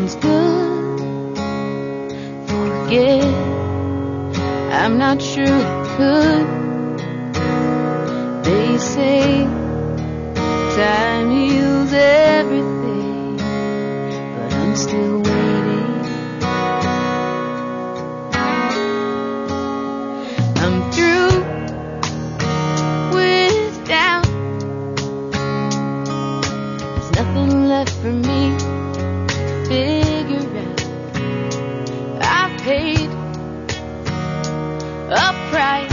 sounds good. Forget, I'm not sure I could. They say time heals everything, but I'm still waiting. I'm through with doubt. There's nothing left for me to figure out. I've paid a price,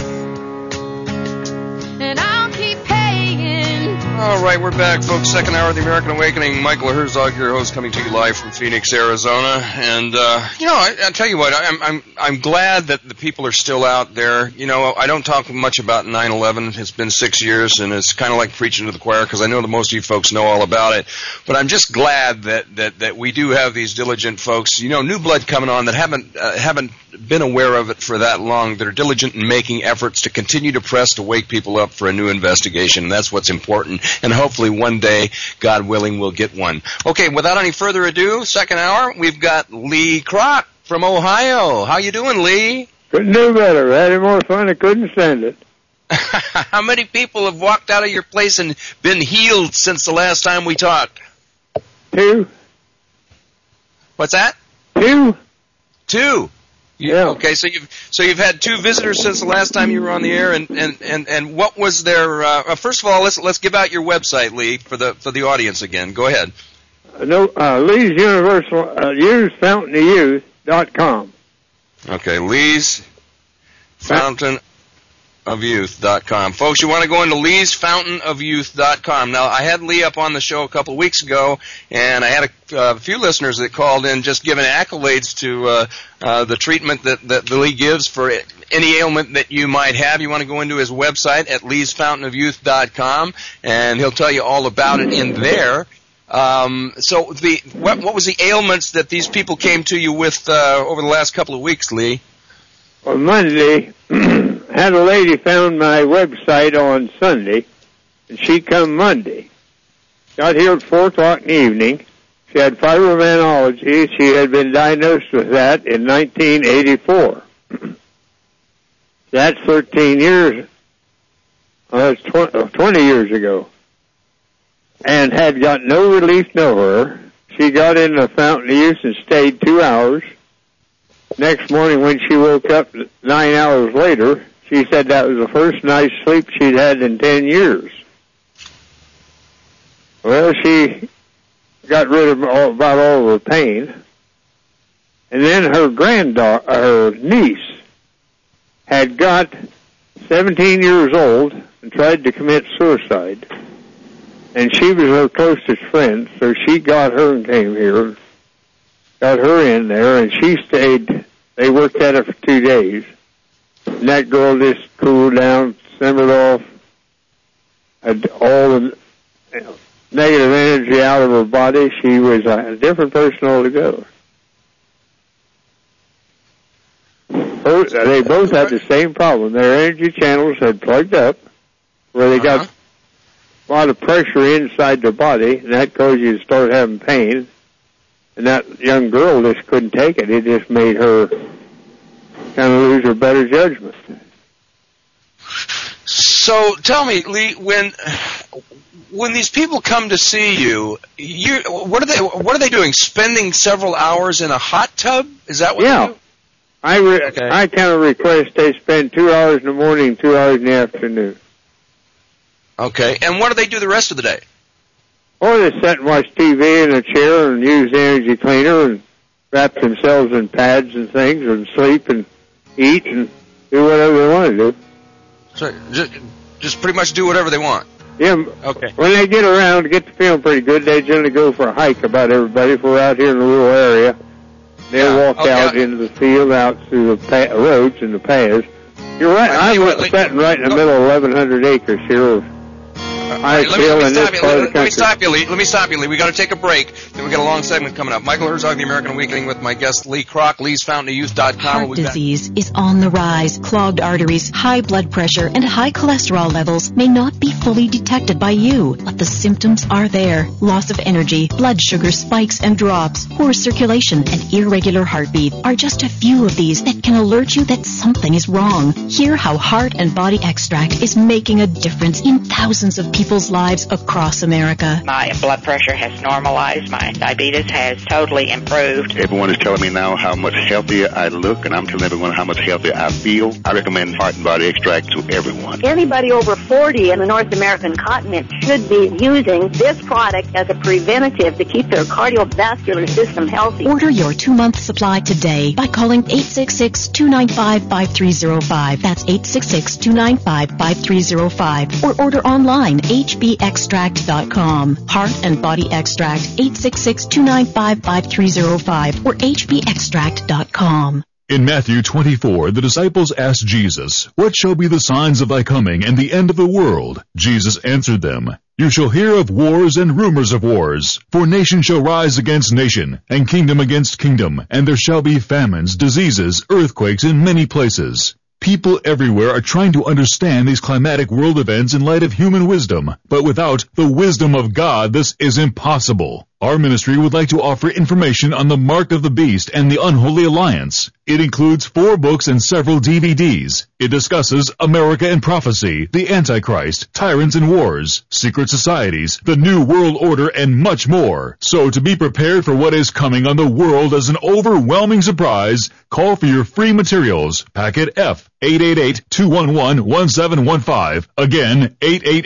and I'll keep paying. All right, we're back, folks. Second hour of the American Awakening. Michael Herzog, your host, coming to you live from Phoenix, Arizona. And I tell you what, I'm glad that the people are still out there. You know, I don't talk much about 9/11. It's been 6 years, and it's kind of like preaching to the choir because I know that most of you folks know all about it. But I'm just glad that we do have these diligent folks. You know, new blood coming on that haven't been aware of it for that long. That are diligent in making efforts to continue to press to wake people up for a new investigation, and that's what's important. And hopefully one day, God willing, we'll get one. Okay, without any further ado, second hour, we've got Lee Kroc from Ohio. How you doing, Lee? Couldn't do better. I had it more fun. I couldn't stand it. How many people have walked out of your place and been healed since the last time we talked? 2. What's that? 2. 2. Yeah. Okay, so you've had 2 visitors since the last time you were on the air, and what was their? First of all, let's give out your website, Lee, for the audience again. Go ahead. Lee's Universal Youth FountainOfYouth.com. Okay, Lee's FountainOfYouth.com. Folks, you want to go into Lee's FountainOfYouth.com. Now, I had Lee up on the show a couple of weeks ago, and I had a few listeners that called in just giving accolades to the treatment that Lee gives for any ailment that you might have. You want to go into his website at leesfountainofyouth.com, and he'll tell you all about it in there. So what was the ailments that these people came to you with over the last couple of weeks, Lee? On Monday, had a lady found my website on Sunday, and she come Monday. Got here at 4 o'clock in the evening. She had fibromyalgia. She had been diagnosed with that in 1984. That's 13 years. That's 20 years ago. And had got no relief nowhere. She got in the Fountain of Youth and stayed 2 hours. Next morning when she woke up 9 hours later, she said that was the first night's sleep she'd had in 10 years. Well, she got rid of about all of her pain. And then her niece had got 17 years old and tried to commit suicide. And she was her closest friend, so she got her and came here, got her in there, and she stayed. They worked at it for 2 days. And that girl just cooled down, simmered off, had all the negative energy out of her body. She was a different person altogether. They both had the same problem. Their energy channels had plugged up, where they got a lot of pressure inside their body, and that caused you to start having pain. And that young girl just couldn't take it. It just made her kind of lose her better judgment. So tell me, Lee, when these people come to see you, what are they doing? Spending several hours in a hot tub? Is that what they do? I kind of request they spend 2 hours in the morning, 2 hours in the afternoon. Okay, and what do they do the rest of the day? Or they sit and watch TV in a chair and use the energy cleaner and wrap themselves in pads and things and sleep and eat and do whatever they want to do. So just pretty much do whatever they want? Yeah. Okay. When they get around, get to feeling pretty good, they generally go for a hike about everybody. If we're out here in the rural area, they'll walk out into the field, out through the roads and the paths. You're right. I'm sitting right in the middle of 1,100 acres here of I feel in this part of the country. Let me stop you, Lee. We got to take a break. Then we got a long segment coming up. Michael Herzog, The American Awakening, with my guest Lee Kroc, Lee'sFountainOfYouth.com. Heart disease is on the rise. Clogged arteries, high blood pressure, and high cholesterol levels may not be fully detected by you, but the symptoms are there. Loss of energy, blood sugar spikes and drops, poor circulation, and irregular heartbeat are just a few of these that can alert you that something is wrong. Hear how Heart and Body Extract is making a difference in thousands of people's lives across America. My blood pressure has normalized. My diabetes has totally improved. Everyone is telling me now how much healthier I look, and I'm telling everyone how much healthier I feel. I recommend Heart and Body Extract to everyone. Anybody over 40 in the North American continent should be using this product as a preventative to keep their cardiovascular system healthy. Order your 2-month supply today by calling 866-295-5305. That's 866-295-5305. Or order online, hbextract.com. Heart and Body Extract, 866-295-5305 or hbextract.com. In Matthew 24, the disciples asked Jesus, "What shall be the signs of thy coming and the end of the world?" Jesus answered them, "You shall hear of wars and rumors of wars. For nation shall rise against nation, and kingdom against kingdom, and there shall be famines, diseases, earthquakes in many places." People everywhere are trying to understand these climatic world events in light of human wisdom, but without the wisdom of God, this is impossible. Our ministry would like to offer information on the Mark of the Beast and the Unholy Alliance. It includes 4 books and several DVDs. It discusses America and Prophecy, the Antichrist, Tyrants and Wars, Secret Societies, the New World Order, and much more. So to be prepared for what is coming on the world as an overwhelming surprise, call for your free materials. Packet F, 888-211-1715. Again,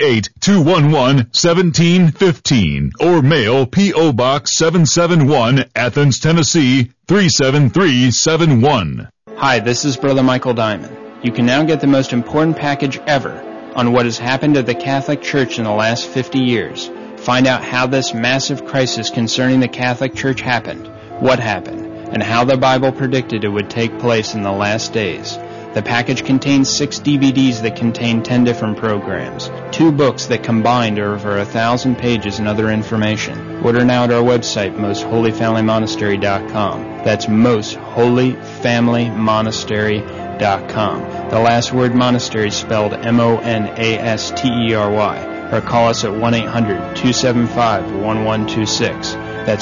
888-211-1715. Or mail P.O. Box 771, Athens, Tennessee, 37371. Hi, this is Brother Michael Diamond. You can now get the most important package ever on what has happened to the Catholic Church in the last 50 years. Find out how this massive crisis concerning the Catholic Church happened, what happened, and how the Bible predicted it would take place in the last days. The package contains 6 DVDs that contain 10 different programs, 2 books that combined are over 1,000 pages and other information. Order now at our website, mostholyfamilymonastery.com. That's mostholyfamilymonastery.com. The last word monastery is spelled MONASTERY. Or call us at 1-800-275-1126. That's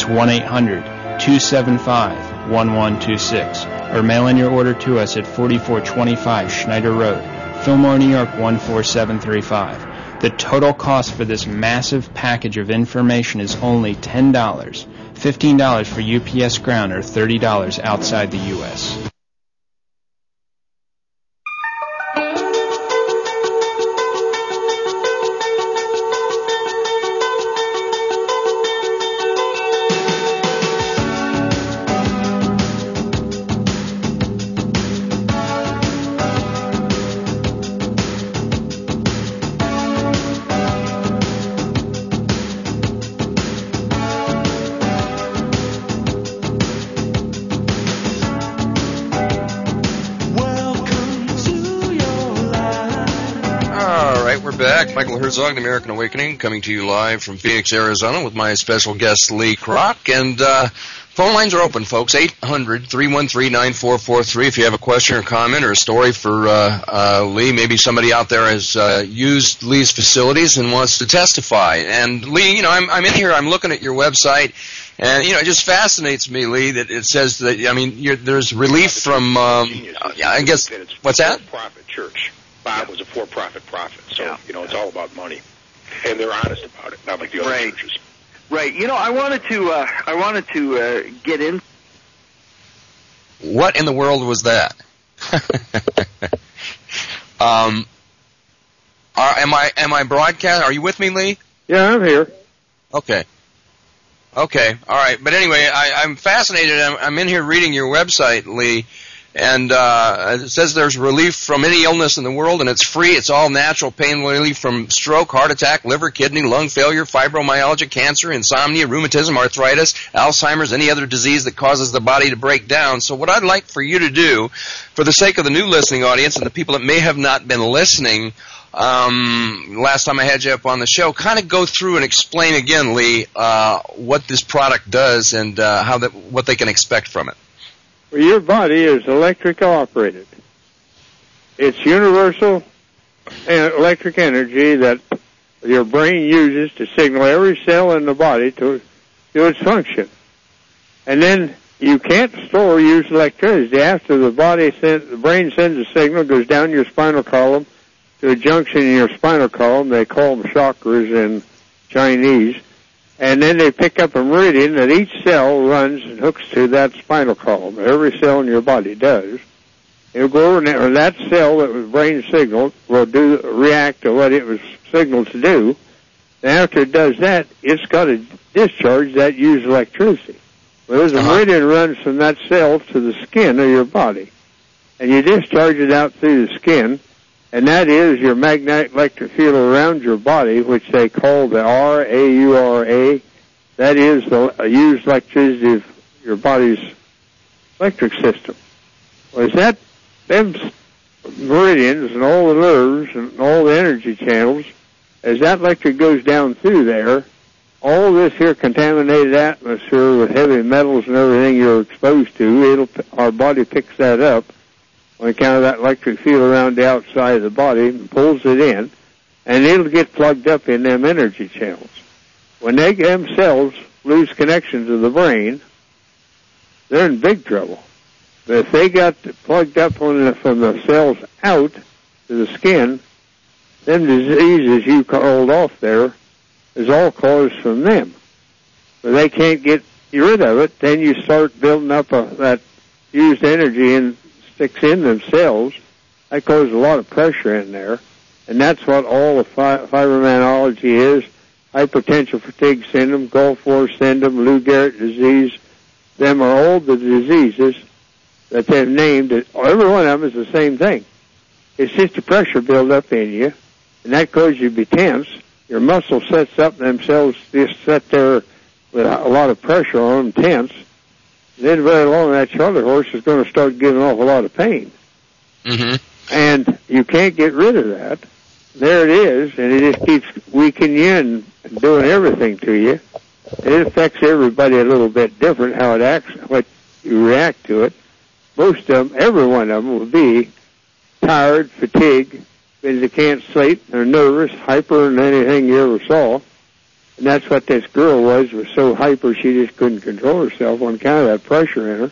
1-800-275-1126. Or mail in your order to us at 4425 Schneider Road, Fillmore, New York 14735. The total cost for this massive package of information is only $10, $15 for UPS Ground, or $30 outside the U.S. Michael Herzog, The American Awakening, coming to you live from Phoenix, Arizona, with my special guest, Lee Kroc. And phone lines are open, folks, 800-313-9443. If you have a question or comment or a story for Lee, maybe somebody out there has used Lee's facilities and wants to testify. And, Lee, I'm in here, I'm looking at your website, and, it just fascinates me, Lee, that it says that, there's relief from, I guess, what's that? For-profit church. Bob was a for-profit prophet, so, it's all about money. And they're honest about it, not like the other churches. Right. I wanted to get in. What in the world was that? Am I broadcast? Are you with me, Lee? Yeah, I'm here. Okay. All right. But anyway, I'm fascinated. I'm in here reading your website, Lee. And it says there's relief from any illness in the world, and it's free. It's all natural pain relief from stroke, heart attack, liver, kidney, lung failure, fibromyalgia, cancer, insomnia, rheumatism, arthritis, Alzheimer's, any other disease that causes the body to break down. So what I'd like for you to do, for the sake of the new listening audience and the people that may have not been listening, last time I had you up on the show. Kind of go through and explain again, Lee, what this product does and what they can expect from it. Well, your body is electrical operated. It's universal electric energy that your brain uses to signal every cell in the body to do its function. And then you can't store or use electricity. After the brain sends a signal, goes down your spinal column to a junction in your spinal column. They call them chakras in Chinese. And then they pick up a meridian that each cell runs and hooks to that spinal column. Every cell in your body does. It'll go over there, and that cell that was brain signaled will react to what it was signaled to do. And after it does that, it's got to discharge that used electricity. Well, there's a meridian runs from that cell to the skin of your body. And you discharge it out through the skin, and that is your magnetic electric field around your body, which they call the RAURA. That is the used electricity of your body's electric system. Well, them meridians and all the nerves and all the energy channels, as that electric goes down through there, all this here contaminated atmosphere with heavy metals and everything you're exposed to, our body picks that up on account of that electric field around the outside of the body and pulls it in, and it'll get plugged up in them energy channels. When them cells lose connection to the brain, they're in big trouble. But if they got plugged up from the cells out to the skin, them diseases you called off there is all caused from them. But they can't get rid of it, then you start building up that used energy and sticks in themselves. That causes a lot of pressure in there. And that's what all the fibromyalgia is. Hypertension fatigue syndrome, Gulf War syndrome, Lou Gehrig disease. Them are all the diseases that they've named. Every one of them is the same thing. It's just a pressure build-up in you, and that causes you to be tense. Your muscle sets up themselves, just sit there with a lot of pressure on them, tense. And then very long, that shoulder horse is going to start giving off a lot of pain. Mm-hmm. And you can't get rid of that. There it is, and it just keeps weakening you and doing everything to you. It affects everybody a little bit different, how it acts, what you react to it. Most of them, every one of them will be tired, fatigued, because they can't sleep, they're nervous, hyper than anything you ever saw. And that's what this girl was so hyper she just couldn't control herself on account of that pressure in her.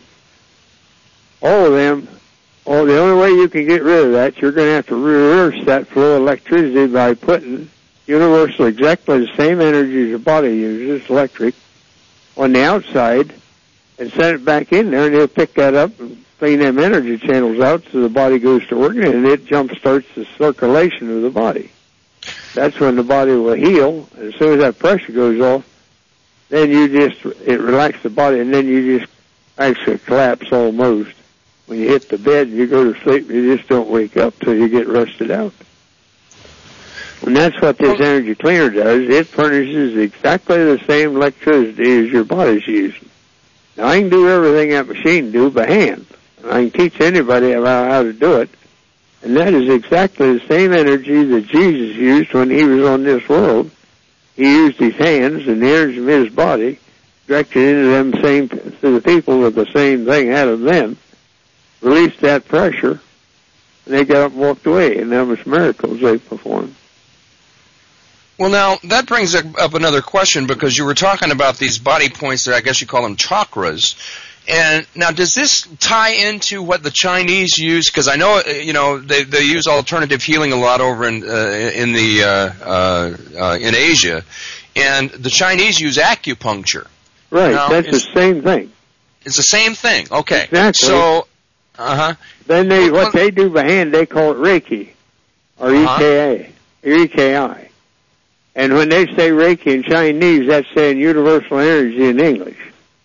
All of them, the only way you can get rid of that, you're going to have to reverse that flow of electricity by putting universal exactly the same energy as your body uses, electric, on the outside, and send it back in there, and it'll pick that up and clean them energy channels out so the body goes to work, and it jump starts the circulation of the body. That's when the body will heal. As soon as that pressure goes off, then it relaxes the body, and then you just actually collapse almost. When you hit the bed and you go to sleep, you just don't wake up till you get rested out. And that's what this energy cleaner does. It furnishes exactly the same electricity as your body's using. Now, I can do everything that machine do by hand. And I can teach anybody about how to do it. And that is exactly the same energy that Jesus used when he was on this world. He used his hands and the energy of his body, directed into to the people with the same thing out of them, released that pressure, and they got up and walked away. And that was miracles they performed. Well, now, that brings up another question, because you were talking about these body points that I guess you call them chakras. And now, does this tie into what the Chinese use? Because I know, they use alternative healing a lot over in Asia, and the Chinese use acupuncture. Right, now, that's the same thing. It's the same thing. Okay. Exactly. So, then what they do by hand, they call it Reiki, or EKI. And when they say Reiki in Chinese, that's saying universal energy in English.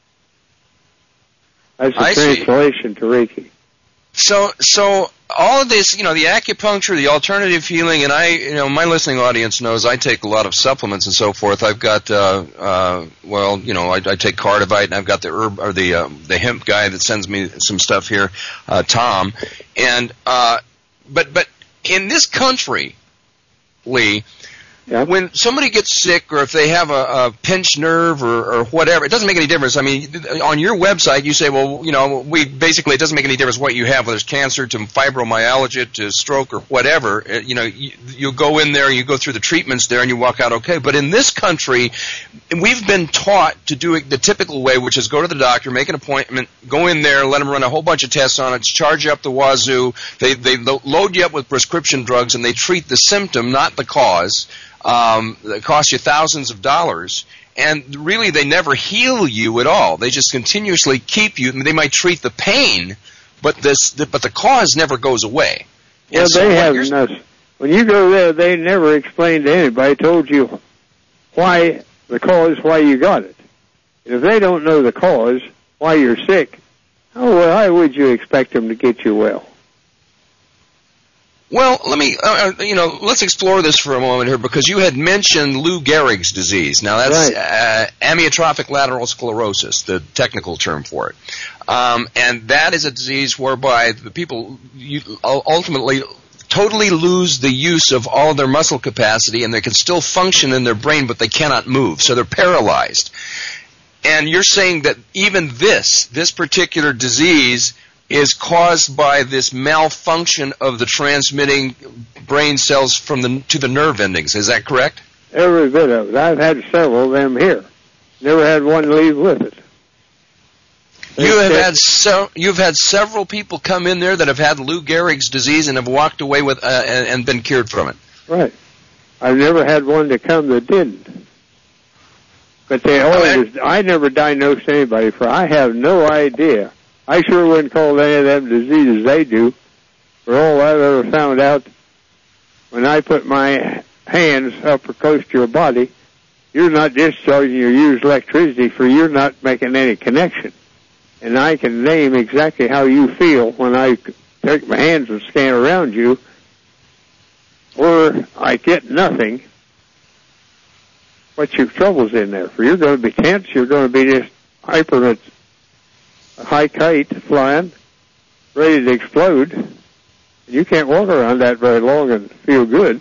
That's a translation to Reiki. So all of this, the acupuncture, the alternative healing, and my listening audience knows I take a lot of supplements and so forth. I've got, I take Cardivite, and I've got the herb or the hemp guy that sends me some stuff here, Tom. And but in this country, Lee. Yeah. When somebody gets sick, or if they have a pinched nerve or whatever, it doesn't make any difference. I mean, on your website, you say, well, you know, it doesn't make any difference what you have, whether it's cancer to fibromyalgia to stroke or whatever. You know, you go in there, you go through the treatments there, and you walk out okay. But in this country, we've been taught to do it the typical way, which is go to the doctor, make an appointment, go in there, let them run a whole bunch of tests on it, charge you up the wazoo. They load you up with prescription drugs, and they treat the symptom, not the cause. That costs you thousands of dollars, and really they never heal you at all. They just continuously keep you. They might treat the pain, but the cause never goes away. Well, they have when you go there, they never explain to anybody, told you why you got it. And if they don't know the cause, why you're sick, why would you expect them to get you well? Well, let me, let's explore this for a moment here, because you had mentioned Lou Gehrig's disease. Now, that's right. Amyotrophic lateral sclerosis, the technical term for it. And that is a disease whereby the people ultimately totally lose the use of all of their muscle capacity, and they can still function in their brain, but they cannot move, so they're paralyzed. And you're saying that even this particular disease is caused by this malfunction of the transmitting brain cells to the nerve endings. Is that correct? Every bit of it. I've had several of them here. Never had one leave with it. You've had several people come in there that have had Lou Gehrig's disease and have walked away with and been cured from it. Right. I've never had one to come that didn't. But they always. I never diagnosed anybody I have no idea. I sure wouldn't call any of them diseases they do. For all I've ever found out, when I put my hands up or close to your body, you're not discharging your used electricity, for you're not making any connection. And I can name exactly how you feel when I take my hands and scan around you, or I get nothing. What's your troubles in there? For you're going to be tense, you're going to be just hyper, a high kite flying, ready to explode. You can't walk around that very long and feel good.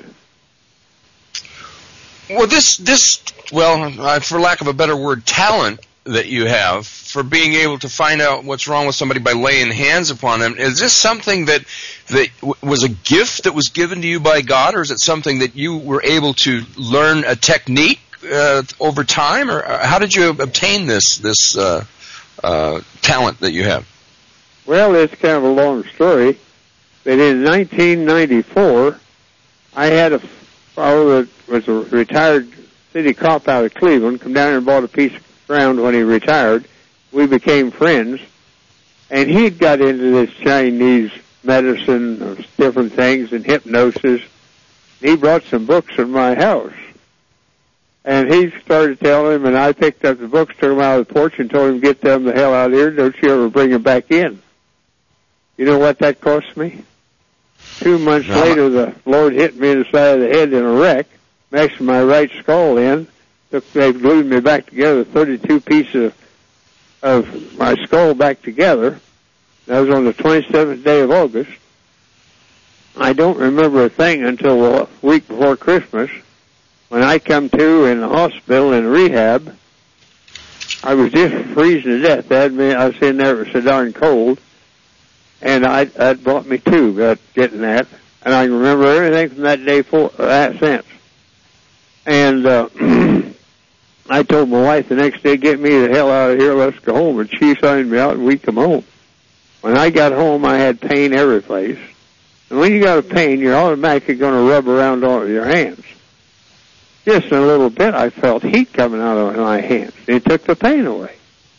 Well, for lack of a better word, talent that you have for being able to find out what's wrong with somebody by laying hands upon them, is this something that was a gift that was given to you by God, or is it something that you were able to learn a technique over time, or how did you obtain this talent that you have? Well, it's kind of a long story, but in 1994, I had a fellow that was a retired city cop out of Cleveland come down here and bought a piece of ground when he retired. We became friends, and he'd got into this Chinese medicine of different things and hypnosis. He brought some books in my house. And he started telling him, and I picked up the books, took them out of the porch, and told him, get them the hell out of here. Don't you ever bring them back in. You know what that cost me? 2 months later, the Lord hit me in the side of the head in a wreck, mashed my right skull in. They glued me back together, 32 pieces of my skull back together. That was on the 27th day of August. I don't remember a thing until the week before Christmas. When I come to in the hospital in rehab, I was just freezing to death. I was in there, it was so darn cold, and that brought me to getting that. And I remember everything from that day since. And I told my wife the next day, get me the hell out of here, let's go home. And she signed me out, and we come home. When I got home, I had pain every place. And when you got a pain, you're automatically going to rub around all your hands. Just in a little bit, I felt heat coming out of my hands. It took the pain away.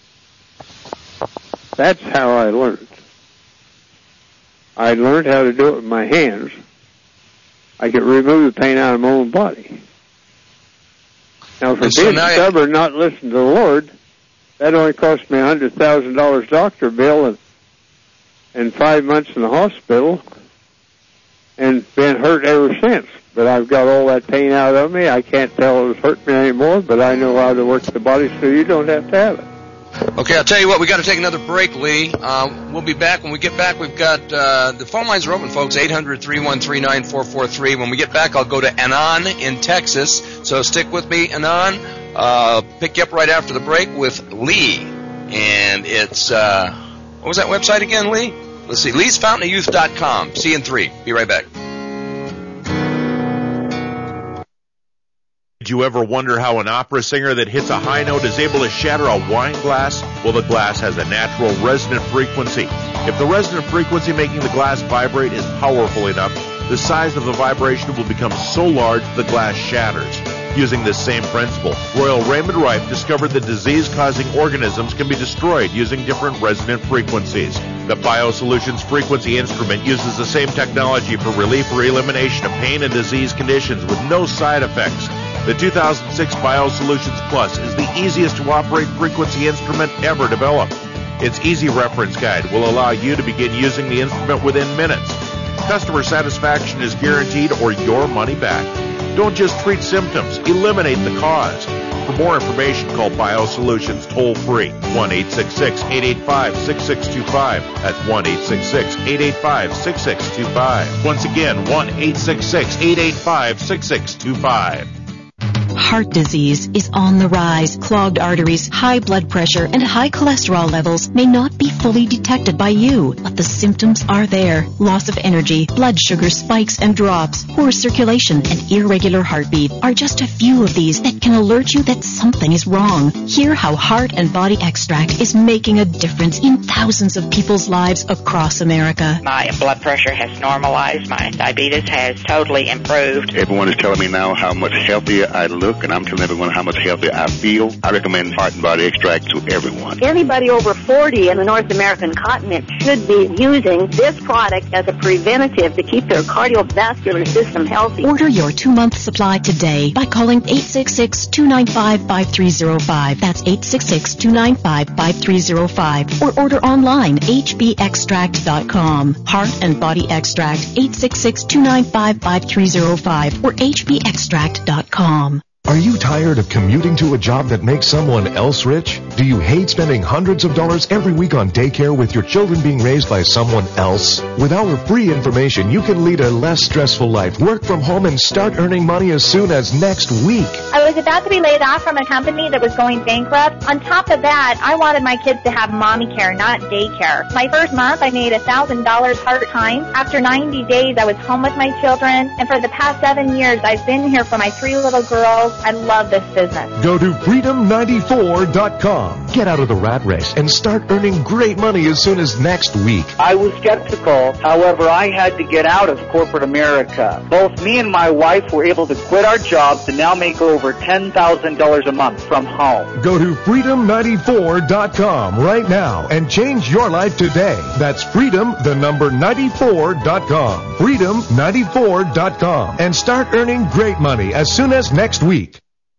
That's how I learned. I learned how to do it with my hands. I could remove the pain out of my own body. Now, for being stubborn, not listening to the Lord, that only cost me $100,000 doctor bill and 5 months in the hospital, and been hurt ever since. But I've got all that pain out of me. I can't tell it was hurting me anymore, but I know how to work the body so you don't have to have it. Okay, I'll tell you what, we got to take another break, Lee. We'll be back. When we get back, we've got the phone lines are open, folks, 800-313-9443. When we get back, I'll go to Annan in Texas. So stick with me, Annan. Pick you up right after the break with Lee. And it's, what was that website again, Lee? Let's see, leesfountainofyouth.com. See you in 3. Be right back. Did you ever wonder how an opera singer that hits a high note is able to shatter a wine glass? Well, the glass has a natural resonant frequency. If the resonant frequency making the glass vibrate is powerful enough, the size of the vibration will become so large the glass shatters. Using this same principle, Royal Raymond Rife discovered that disease-causing organisms can be destroyed using different resonant frequencies. The BioSolutions Frequency Instrument uses the same technology for relief or elimination of pain and disease conditions with no side effects. The 2006 BioSolutions Plus is the easiest to operate frequency instrument ever developed. Its easy reference guide will allow you to begin using the instrument within minutes. Customer satisfaction is guaranteed or your money back. Don't just treat symptoms, eliminate the cause. For more information, call BioSolutions toll-free, 1-866-885-6625. That's 1-866-885-6625. Once again, 1-866-885-6625. Heart disease is on the rise. Clogged arteries, high blood pressure, and high cholesterol levels may not be fully detected by you, but the symptoms are there. Loss of energy, blood sugar spikes and drops, poor circulation, and irregular heartbeat are just a few of these that can alert you that something is wrong. Hear how Heart and Body Extract is making a difference in thousands of people's lives across America. My blood pressure has normalized. My diabetes has totally improved. Everyone is telling me now how much healthier I look, and I'm telling everyone how much healthier I feel. I recommend Heart and Body Extract to everyone. Anybody over 40 in the North American continent should be using this product as a preventative to keep their cardiovascular system healthy. Order your 2-month supply today by calling 866-295-5305. That's 866-295-5305. Or order online, hbextract.com. Heart and Body Extract, 866-295-5305 or hbextract.com. Are you tired of commuting to a job that makes someone else rich? Do you hate spending hundreds of dollars every week on daycare with your children being raised by someone else? With our free information, you can lead a less stressful life, work from home, and start earning money as soon as next week. I was about to be laid off from a company that was going bankrupt. On top of that, I wanted my kids to have mommy care, not daycare. My first month, I made $1,000 part-time. After 90 days, I was home with my children. And for the past 7 years, I've been here for my 3 little girls. I love this business. Go to freedom94.com. Get out of the rat race and start earning great money as soon as next week. I was skeptical. However, I had to get out of corporate America. Both me and my wife were able to quit our jobs and now make over $10,000 a month from home. Go to freedom94.com right now and change your life today. That's freedom94.com. freedom94.com. And start earning great money as soon as next week.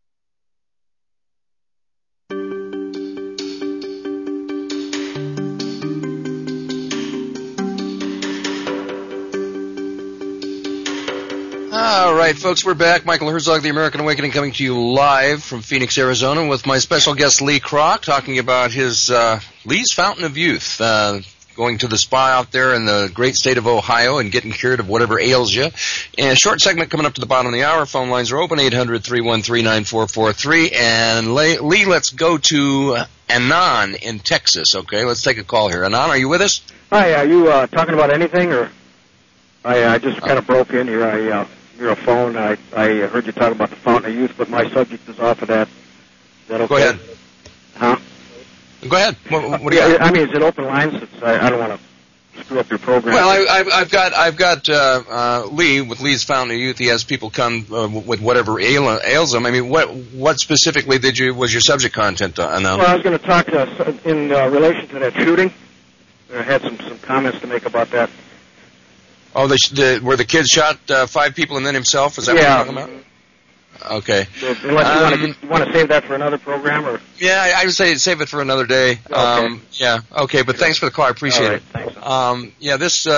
All right, folks, we're back. Michael Herzog, The American Awakening, coming to you live from Phoenix, Arizona, with my special guest, Lee Kroc, talking about his Lee's Fountain of Youth, going to the spa out there in the great state of Ohio and getting cured of whatever ails you. And a short segment coming up to the bottom of the hour. Phone lines are open, 800-313-9443. And Lee, let's go to Annan in Texas, okay? Let's take a call here. Annan, are you with us? Hi, are you talking about anything, or I just kind of broke in here. Your phone. I heard you talking about the Fountain of Youth, but my subject is off of that. Is that okay? Go ahead. Huh? Go ahead. What do you got? I mean, is it open lines? I don't want to screw up your program. Well, I've got Lee with Lee's Fountain of Youth. He has people come with whatever ails them. I mean, what specifically was your subject content on? Well, I was going to talk in relation to that shooting. I had some comments to make about that. Oh, where the kid shot 5 people and then himself? Is that what you're talking about? Okay. Unless you want to save that for another program, or yeah, I would say save it for another day. Okay. Yeah. Okay. But thanks for the call. I appreciate it. Thanks. Yeah.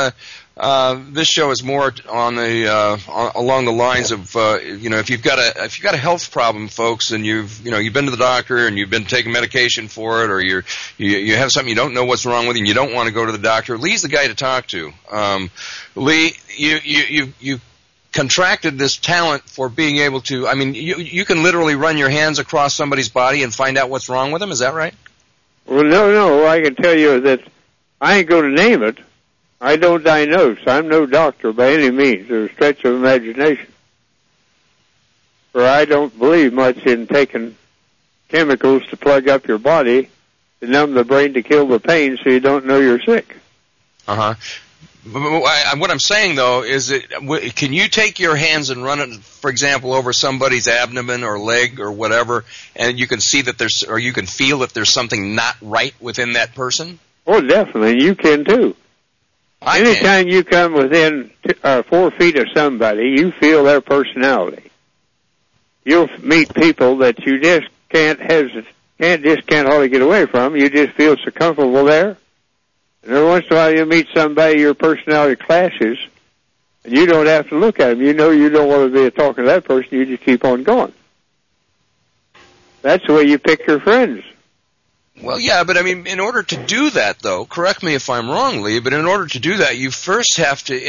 This show is more on the along the lines of if you've got a health problem, folks, and you've been to the doctor and you've been taking medication for it, or you have something you don't know what's wrong with you and you don't want to go to the doctor, Lee's the guy to talk to. Lee, you contracted this talent for being able to. I mean, you can literally run your hands across somebody's body and find out what's wrong with them. Is that right? Well, no. I can tell you that I ain't going to name it. I don't diagnose. I'm no doctor by any means, or a stretch of imagination. For I don't believe much in taking chemicals to plug up your body, to numb the brain to kill the pain so you don't know you're sick. Uh-huh. What I'm saying, though, is that can you take your hands and run it, for example, over somebody's abdomen or leg or whatever, and you can see that you can feel that there's something not right within that person? Oh, definitely. You can, too. Anytime you come within 4 feet of somebody, you feel their personality. You'll meet people that you just can't hardly get away from. You just feel so comfortable there. And every once in a while you meet somebody, your personality clashes, and you don't have to look at them. You know you don't want to be talking to that person. You just keep on going. That's the way you pick your friends. Well, yeah, but I mean, in order to do that, though, correct me if I'm wrong, Lee, but in order to do that, you first have to,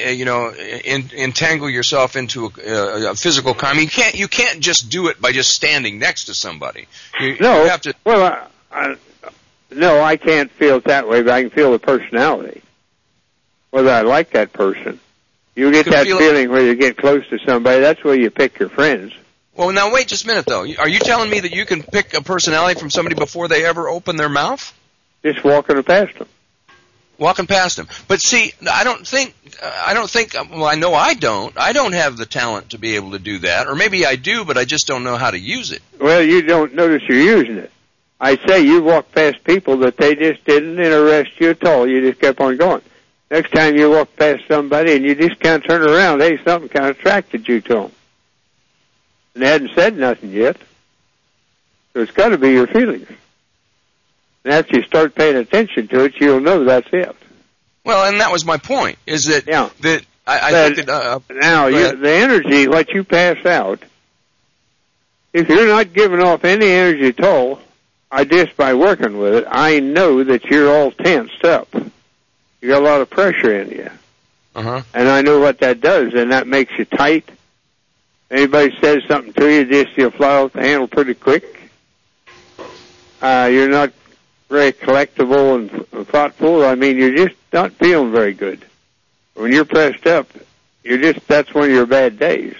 entangle yourself into a physical contact. You can't just do it by just standing next to somebody. You have to. Well, no, I can't feel it that way, but I can feel the personality. Whether I like that person. You get that feeling where you get close to somebody. That's where you pick your friends. Well, now wait just a minute, though. Are you telling me that you can pick a personality from somebody before they ever open their mouth? Just walking past them. Walking past them. But see, I don't think, well, I know I don't. I don't have the talent to be able to do that. Or maybe I do, but I just don't know how to use it. Well, you don't notice you're using it. I say you walk past people that they just didn't interest you at all. You just kept on going. Next time you walk past somebody and you just kind of turn around, hey, something kind of attracted you to them. And they hadn't said nothing yet. So it's got to be your feelings. And after you start paying attention to it, you'll know that's it. Well, and that was my point, is that, yeah. I think that... now, the energy, what you pass out, if you're not giving off any energy at all, just by working with it, I know that you're all tensed up. You got a lot of pressure in you. Uh-huh. And I know what that does, and that makes you tight. Anybody says something to you, you'll fly off the handle pretty quick. You're not very collectible and thoughtful. I mean, you're just not feeling very good. When you're pressed up, that's one of your bad days.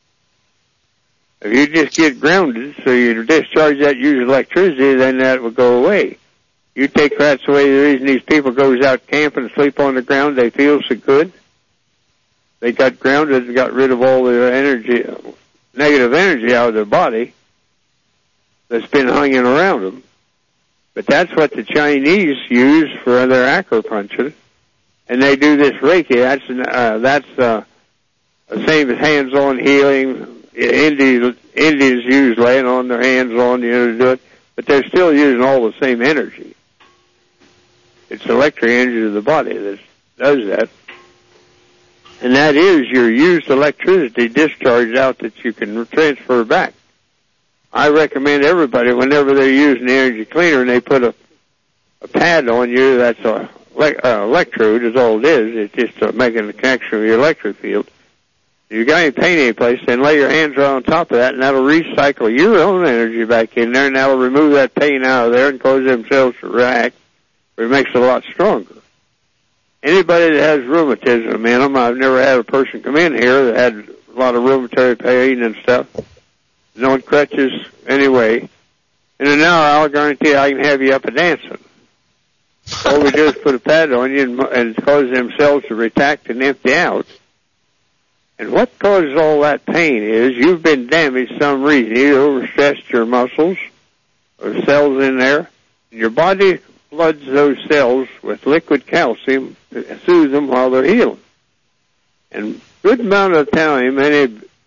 If you just get grounded, so you discharge that used electricity, then that will go away. You take that's the way the reason these people goes out camping and sleep on the ground, they feel so good. They got grounded and got rid of all their energy, negative energy out of their body that's been hanging around them. But that's what the Chinese use for their acupuncture, and they do this Reiki. That's the same as hands-on healing. Indians use laying on their hands on to do it, but they're still using all the same energy. It's electric energy of the body that does that. And that is your used electricity discharged out that you can transfer back. I recommend everybody, whenever they're using the energy cleaner and they put a pad on you, that's a electrode is all it is. It's just making the connection with your electric field. If you got any pain any place, then lay your hands right on top of that, and that'll recycle your own energy back in there, and that'll remove that pain out of there and cause them cells to react, but it makes it a lot stronger. Anybody that has rheumatism in them, I've never had a person come in here that had a lot of rheumatoid pain and stuff, no crutches anyway. In an hour, I'll guarantee I can have you up and dancing. All we do is put a pad on you and cause them cells to retract and empty out. And what causes all that pain is you've been damaged some reason. You overstressed your muscles or cells in there. And your body floods those cells with liquid calcium to soothe them while they're healing. And good amount of time, any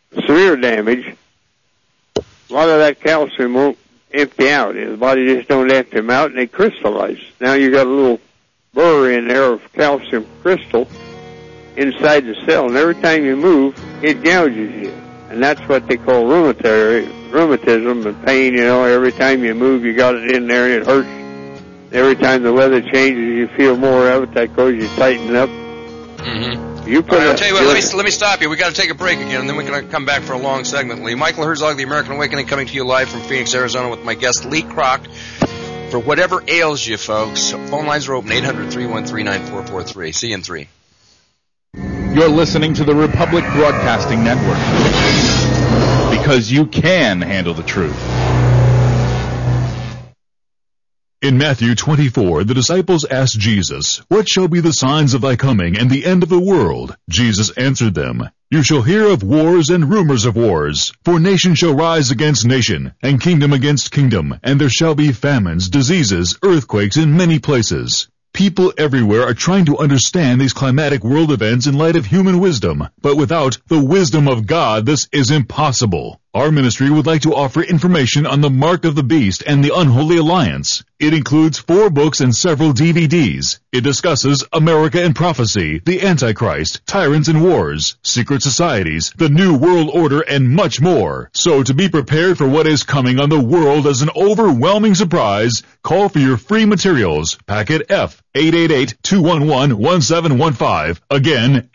severe damage, a lot of that calcium won't empty out. The body just don't empty them out, and they crystallize. Now you got a little burr in there of calcium crystal inside the cell, and every time you move, it gouges you. And that's what they call rheumatism and pain. You know, every time you move, you got it in there, and it hurts. Every time the weather changes, you feel more of it. That goes, you tighten up. Mm-hmm. You put. I'll tell you what. Let me stop you. We got to take a break again, and then we're going to come back for a long segment. Lee, Michael Herzog, The American Awakening, coming to you live from Phoenix, Arizona, with my guest Lee Kroc. For whatever ails you, folks, phone lines are open. 800-313-9443. See you in 3. You're listening to the Republic Broadcasting Network, because you can handle the truth. In Matthew 24, the disciples asked Jesus, "What shall be the signs of thy coming and the end of the world?" Jesus answered them, "You shall hear of wars and rumors of wars. For nation shall rise against nation, and kingdom against kingdom, and there shall be famines, diseases, earthquakes in many places." People everywhere are trying to understand these climatic world events in light of human wisdom, but without the wisdom of God, this is impossible. Our ministry would like to offer information on the Mark of the Beast and the Unholy Alliance. It includes 4 books and several DVDs. It discusses America and Prophecy, the Antichrist, Tyrants and Wars, Secret Societies, the New World Order, and much more. So to be prepared for what is coming on the world as an overwhelming surprise, call for your free materials. Packet F, 888-211-1715. Again,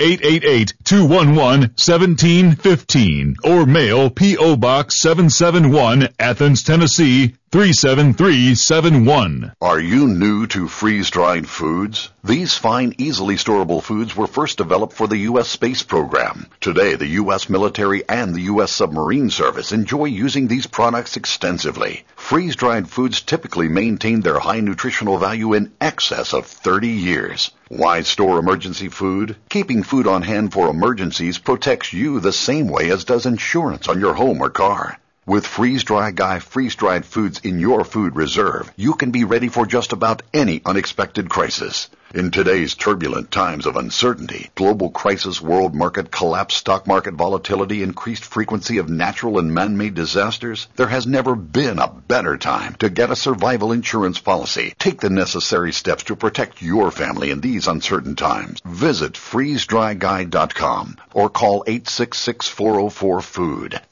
888-211-1715. Or mail P.O. Box 771, Athens, Tennessee, 37371. Are you new to freeze-dried foods? These fine, easily storable foods were first developed for the U.S. space program. Today, the U.S. military and the U.S. submarine service enjoy using these products extensively. Freeze-dried foods typically maintain their high nutritional value in excess of 30 years. Why store emergency food? Keeping food on hand for emergencies protects you the same way as does insurance on your home or car. With Freeze-Dry Guy freeze-dried foods in your food reserve, you can be ready for just about any unexpected crisis. In today's turbulent times of uncertainty, global crisis, world market collapse, stock market volatility, increased frequency of natural and man-made disasters, there has never been a better time to get a survival insurance policy. Take the necessary steps to protect your family in these uncertain times. Visit freezedryguy.com or call 866-404-FOOD,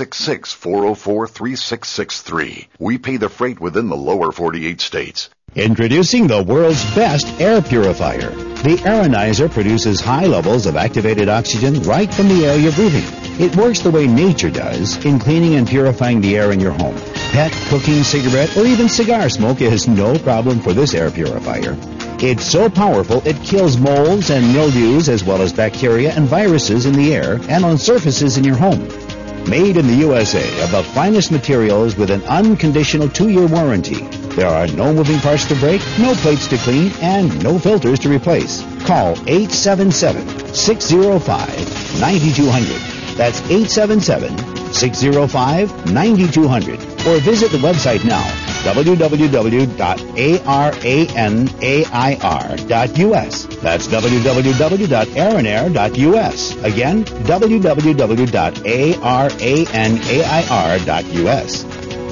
866-404-3663. We pay the freight within the lower 48 states. Introducing the world's best air purifier. The Aeronizer produces high levels of activated oxygen right from the air you're breathing. It works the way nature does in cleaning and purifying the air in your home. Pet, cooking, cigarette, or even cigar smoke is no problem for this air purifier. It's so powerful it kills molds and mildews as well as bacteria and viruses in the air and on surfaces in your home. Made in the USA of the finest materials with an unconditional 2-year warranty. There are no moving parts to break, no plates to clean, and no filters to replace. Call 877-605-9200. That's 877-605-9200. Or visit the website now, www.aranair.us. That's www.aranair.us. Again, www.aranair.us.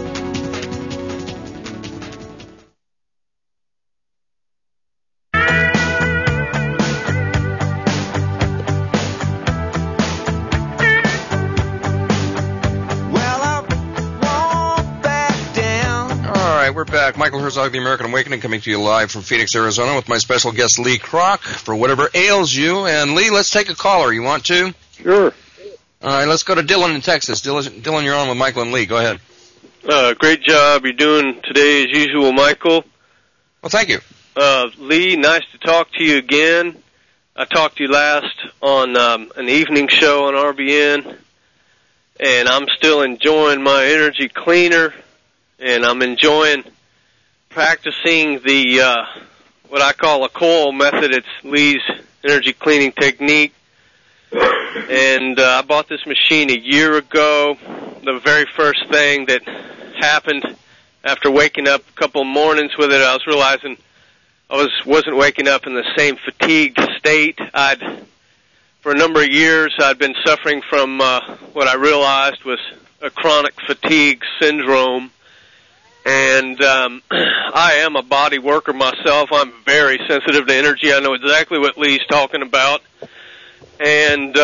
Michael Herzog, The American Awakening, coming to you live from Phoenix, Arizona, with my special guest, Lee Kroc, for whatever ails you. And, Lee, let's take a caller. You want to? Sure. All right, let's go to Dylan in Texas. Dylan, you're on with Michael and Lee. Go ahead. Great job you're doing today, as usual, Michael. Well, thank you. Lee, nice to talk to you again. I talked to you last on an evening show on RBN, and I'm still enjoying my energy cleaner, and I'm enjoying practicing the what I call a coil method. It's Lee's energy cleaning technique. And I bought this machine a year ago. The very first thing that happened after waking up a couple of mornings with it, I was realizing I wasn't waking up in the same fatigued state I'd for a number of years, I'd been suffering from what I realized was a chronic fatigue syndrome. And I am a body worker myself. I'm very sensitive to energy. I know exactly what Lee's talking about. And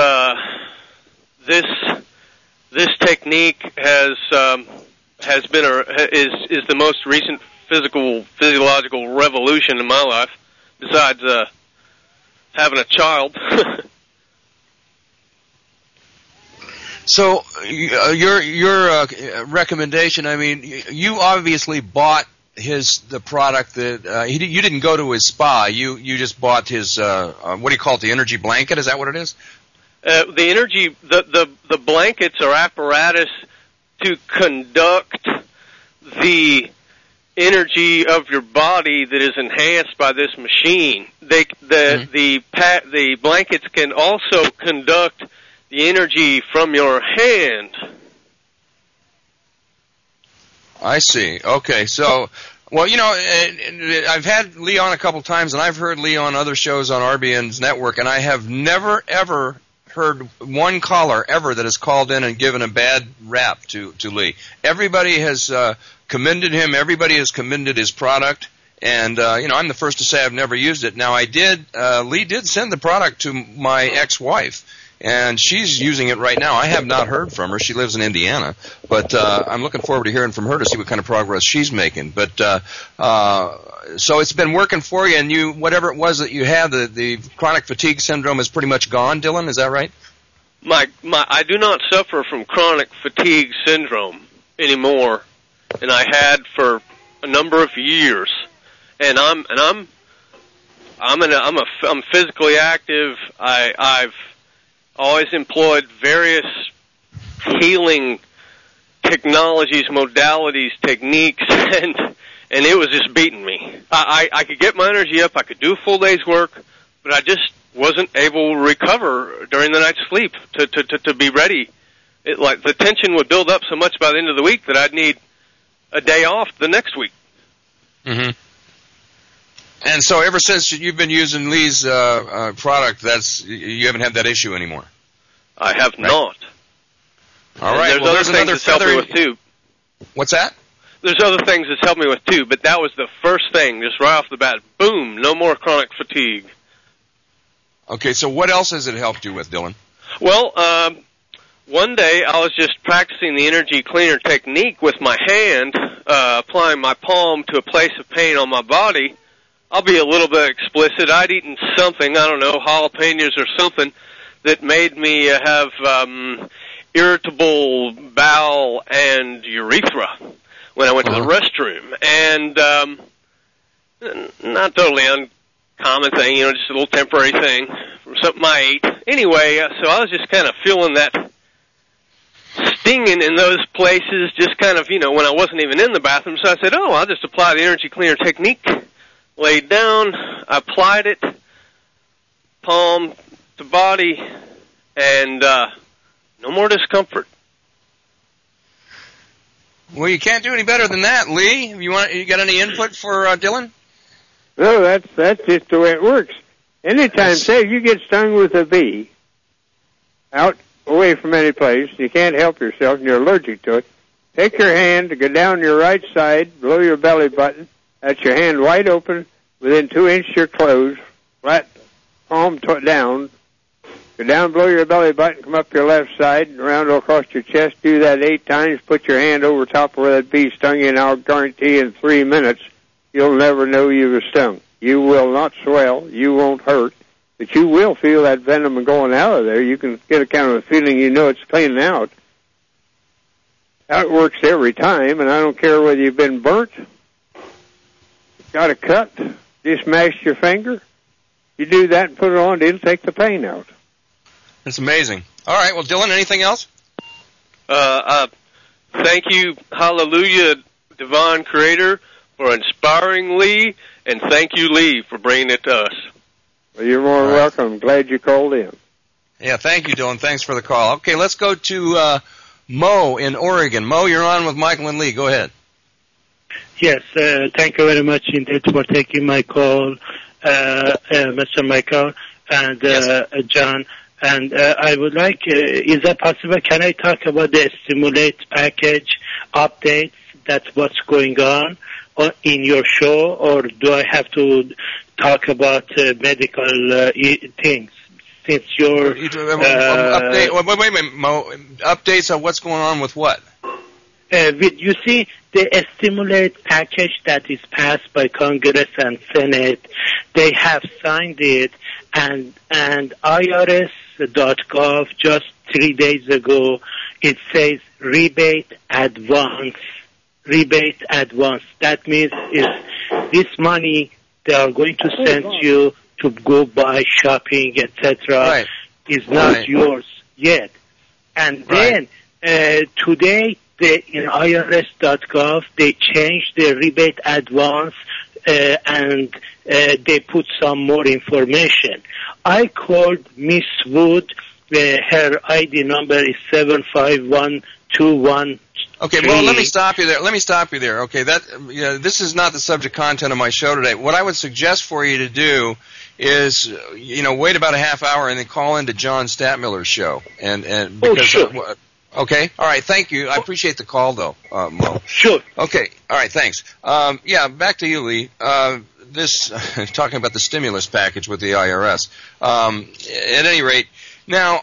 this technique has been is the most recent physiological revolution in my life, besides having a child. So your recommendation, I mean, you obviously bought the product that you didn't go to his spa. You just bought his what do you call it, the energy blanket? Is that what it is? The energy the blankets are apparatus to conduct the energy of your body that is enhanced by this machine. The blankets can also conduct the energy from your hand. I see. Okay, so, well, you know, I've had Lee on a couple times, and I've heard Lee on other shows on RBN's network, and I have never, ever heard one caller ever that has called in and given a bad rap to Lee. Everybody has commended him. Everybody has commended his product. And, you know, I'm the first to say I've never used it. Now, Lee did send the product to my ex-wife, and she's using it right now. I have not heard from her. She lives in Indiana. But I'm looking forward to hearing from her to see what kind of progress she's making. But so it's been working for you, and whatever it was that you had, the chronic fatigue syndrome is pretty much gone, Dylan? Is that right? I do not suffer from chronic fatigue syndrome anymore, and I had for a number of years. And I'm physically active. I've always employed various healing technologies, modalities, techniques, and it was just beating me. I could get my energy up, I could do a full day's work, but I just wasn't able to recover during the night's sleep to be ready. Like the tension would build up so much by the end of the week that I'd need a day off the next week. Mm-hmm. And so ever since you've been using Lee's product, you haven't had that issue anymore? I have not. All right. There's other things that's helped me with, too. What's that? There's other things that's helped me with, too, but that was the first thing, just right off the bat. Boom, no more chronic fatigue. Okay, so what else has it helped you with, Dylan? Well, one day I was just practicing the energy cleaner technique with my hand, applying my palm to a place of pain on my body. I'll be a little bit explicit. I'd eaten something, I don't know, jalapenos or something, that made me have irritable bowel and urethra when I went to the restroom. And not totally uncommon thing, you know, just a little temporary thing from something I ate. Anyway, so I was just kind of feeling that stinging in those places, just kind of, you know, when I wasn't even in the bathroom. So I said, I'll just apply the energy cleaner technique. Laid down, applied it, palm to body, and no more discomfort. Well, you can't do any better than that, Lee. You got any input for Dylan? No, that's just the way it works. Anytime, say you get stung with a bee, out away from any place, you can't help yourself and you're allergic to it, take your hand, go down your right side, below your belly button, that's your hand wide open, within 2 inches of your clothes, flat palm down, go down below your belly button, come up your left side, around across your chest, do that 8 times, put your hand over top of where that bee stung you, and I'll guarantee in 3 minutes, you'll never know you were stung. You will not swell, you won't hurt, but you will feel that venom going out of there. You can get a kind of a feeling you know it's cleaning out. How it works every time, and I don't care whether you've been burnt, got a cut, just smashed your finger. You do that and put it on, it'll take the pain out. That's amazing. All right, well, Dylan, anything else? Thank you, hallelujah, divine creator, for inspiring Lee, and thank you, Lee, for bringing it to us. Well, you're more than welcome. I'm glad you called in. Yeah, thank you, Dylan. Thanks for the call. Okay, let's go to Mo in Oregon. Mo, you're on with Michael and Lee. Go ahead. Yes, thank you very much indeed for taking my call, Mr. Michael and John. And I would like, is that possible? Can I talk about the Stimulate package updates? That's what's going on in your show, or do I have to talk about medical things? Since your update, wait a minute, Mo. Updates on what's going on with what? You see, the Stimulate package that is passed by Congress and Senate, they have signed it, and IRS.gov just 3 days ago, it says rebate advance. Rebate advance. That means this money they are going to send you to go buy shopping, etc. is not yours yet. And then today, in IRS.gov, they changed the rebate advance and they put some more information. I called Miss Wood. Her ID number is 75121. Okay, well, let me stop you there. Okay, this is not the subject content of my show today. What I would suggest for you to do is, wait about a half hour and then call into John Statmiller's show. And because, sure. Okay, all right, thank you. I appreciate the call, though, Mo. Sure. Okay, all right, thanks. Back to you, Lee. Talking about the stimulus package with the IRS. At any rate, now,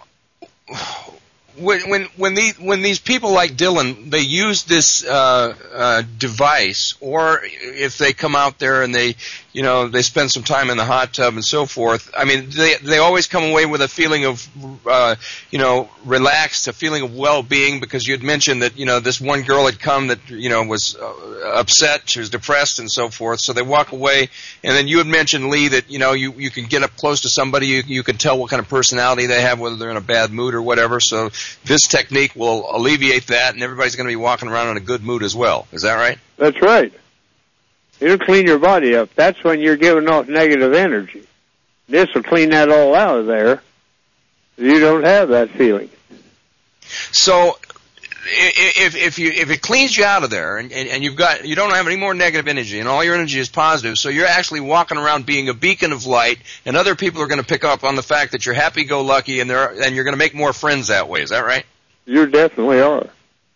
when these people like Dylan, they use this device, or if they come out there and they spend some time in the hot tub and so forth, I mean, they always come away with a feeling of relaxed, a feeling of well-being, because you had mentioned that this one girl had come that was upset, she was depressed and so forth, so they walk away. And then you had mentioned, Lee, that you can get up close to somebody, you can tell what kind of personality they have, whether they're in a bad mood or whatever. So this technique will alleviate that, and everybody's going to be walking around in a good mood as well. Is that right? That's right. It'll clean your body up. That's when you're giving off negative energy. This will clean that all out of there. You don't have that feeling. So if it cleans you out of there and you don't have any more negative energy and all your energy is positive, so you're actually walking around being a beacon of light, and other people are going to pick up on the fact that you're happy-go-lucky and you're going to make more friends that way. Is that right? You definitely are.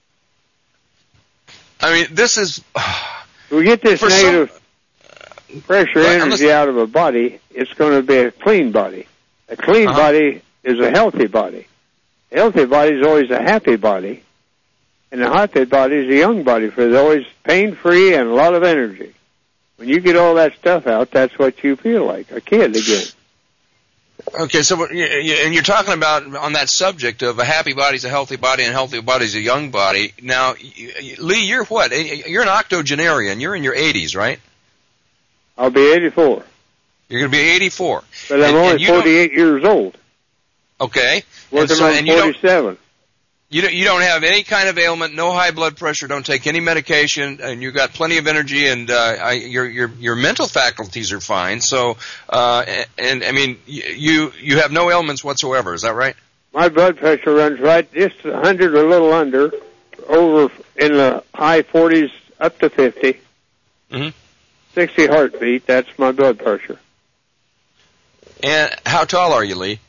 I mean, this is... We get this negative pressure energy out of a body, it's going to be a clean body. A clean body is a healthy body. A healthy body is always a happy body. And a happy body is a young body, for it's always pain-free and a lot of energy. When you get all that stuff out, that's what you feel like, a kid again. Okay, so and you're talking about on that subject of a happy body's a healthy body and a healthy body's a young body. Now, Lee, you're what? You're an octogenarian. You're in your 80s, right? I'll be 84. You're going to be 84. But I'm only 48 years old. Okay. Working on 47. You don't have any kind of ailment, no high blood pressure, don't take any medication, and you've got plenty of energy, and your mental faculties are fine. So, and I mean, you have no ailments whatsoever. Is that right? My blood pressure runs right just 100, a little under, over in the high 40s, up to 50. Mm-hmm. 60 heartbeat. That's my blood pressure. And how tall are you, Lee?